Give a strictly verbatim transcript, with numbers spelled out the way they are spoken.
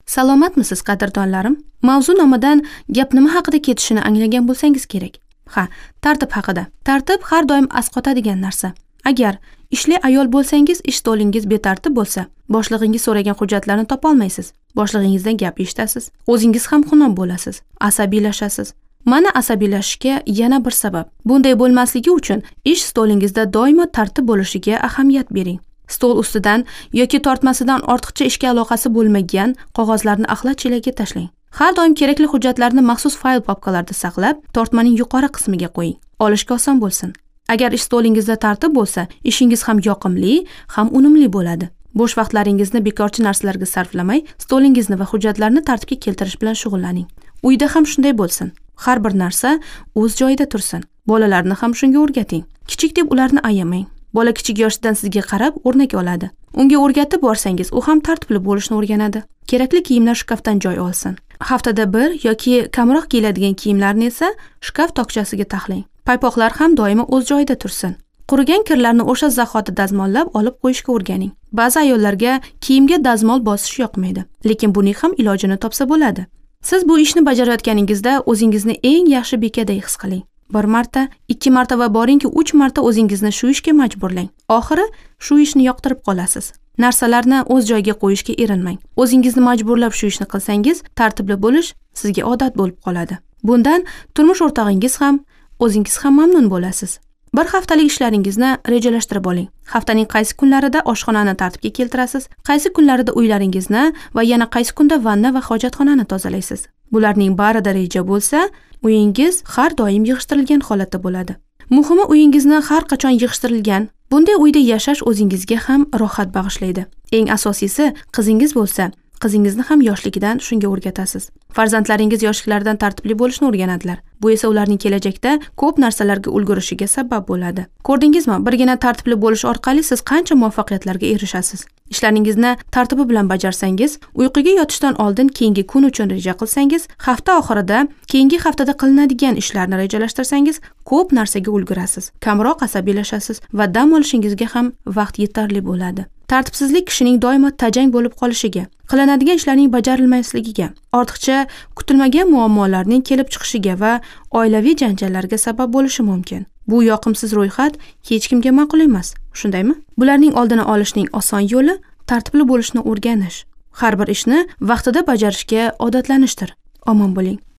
Salomatmisiz, qadrdonlarim? Mavzu nomidan gap nima haqida ketishini anglagan bo'lsangiz kerak. Ha, tartib haqida. Tartib har doim asqotadigan narsa. Agar ishli ayol bo'lsangiz, ish stolingiz betartib bo'lsa, boshlig'ingiz so'ragan hujjatlarni topolmaysiz. Boshlig'ingizdan gap eshitasiz. O'zingiz ham xunob bo'lasiz, asabiylashasiz. Mana asabiylashishga yana bir sabab. Bunday bo'lmasligi uchun ish stolingizda doimo tartib bo'lishiga ahamiyat bering. Stol ustidan yoki tortmasidan ortiqcha ishga aloqasi bo'lmagan qog'ozlarni axlat chelakka tashlang. Har doim kerakli hujjatlarni maxsus fayl papkalarda saqlab, tortmaning yuqori qismiga qo'ying. Olishga oson bo'lsin. Agar ish stolingizda tartib bo'lsa, ishingiz ham yoqimli, ham unumli bo'ladi. Bo'sh vaqtlaringizni bekorchi narsalarga sarflamay, stolingizni va hujjatlarni tartibga keltirish bilan shug'ullaning. Uyda ham shunday bo'lsin. Har bir narsa o'z joyida tursin. Bolalarni ham shunga o'rgating. Kichik deb ularni ayamang. Bola kichik yoshidan sizga qarab o'rnak oladi. Unga o'rgatib borsangiz, u ham tartibli bo'lishni o'rganadi. Kerakli kiyimlar shkafdan joy olsin. Haftada bir yoki kamroq kiyiladigan kiyimlarni esa shkaf tokchasiga taxlang. Paypoqlar ham doimo o'z joyida tursin. Qurigan kirlarni o'sha zahoti dazmollab olib qo'yishga o'rganing. Ba'zi ayollarga kiyimga dazmol bosish yoqmaydi, lekin buning ham ilojini topsa bo'ladi. Siz bu ishni bajarayotganingizda o'zingizni eng yaxshi bekadek his qiling. Bir marta, ikki marta va boringki uch marta o'zingizni shu ishga majburlang. Oxiri shu ishni yoqtirib qolasiz. Narsalarni o'z joyiga qo'yishga erinmang. O'zingizni majburlab shu ishni qilsangiz, tartibli bo'lish sizga odat bo'lib qoladi. Bundan turmush o'rtog'ingiz ham, o'zingiz ham mamnun bo'lasiz. Bir haftalik ishlaringizni rejalashtirib oling. Haftaning qaysi kunlarida oshxonani tartibga keltirasiz, qaysi kunlarida uylaringizni va yana qaysi kunda vanna va hojatxonani tozalaysiz. Bularning barida reja bo'lsa, uyingiz har doim yig'ishtirilgan holatda bo'ladi. Muhimi, uyingizni har qachon yig'ishtirilgan. Bunday uyda yashash o'zingizga ham rohat bag'ishlaydi. Eng asosiysi, qizingiz bo'lsa, qizingizni ham yoshligidan shunga o'rgatasiz. Farzandlaringiz yoshliklaridan tartibli bo'lishni o'rganadilar. Bu esa ularning kelajakda ko'p narsalarga ulgurishiga sabab bo'ladi. Ko'rdingizmi, birgina tartibli bo'lish orqali siz qancha muvaffaqiyatlarga erishasiz. Ishlaringizni tartibi bilan bajarsangiz, uyquga yotishdan oldin keyingi kun uchun reja qilsangiz, hafta oxirida keyingi haftada qilinadigan ishlarni rejalashtirsangiz, ko'p narsaga ulgurasiz. Kamroq asabiylashasiz va dam olishingizga ham vaqt yetarli bo'ladi. Tartibsizlik kishining doimo tajang bo'lib qolishiga, qilinadigan ishlarning bajarilmasligiga, ortiqcha kutilmagan muammolarning kelib chiqishiga va oilaviy janjallarga sabab bo'lishi mumkin. Bu yoqimsiz ro'yxat hech kimga ma'qul emas, shundaymi? Bularning oldini olishning oson yo'li tartibli bo'lishni o'rganish. Har bir ishni vaqtida bajarishga odatlanishdir. Omon bo'ling.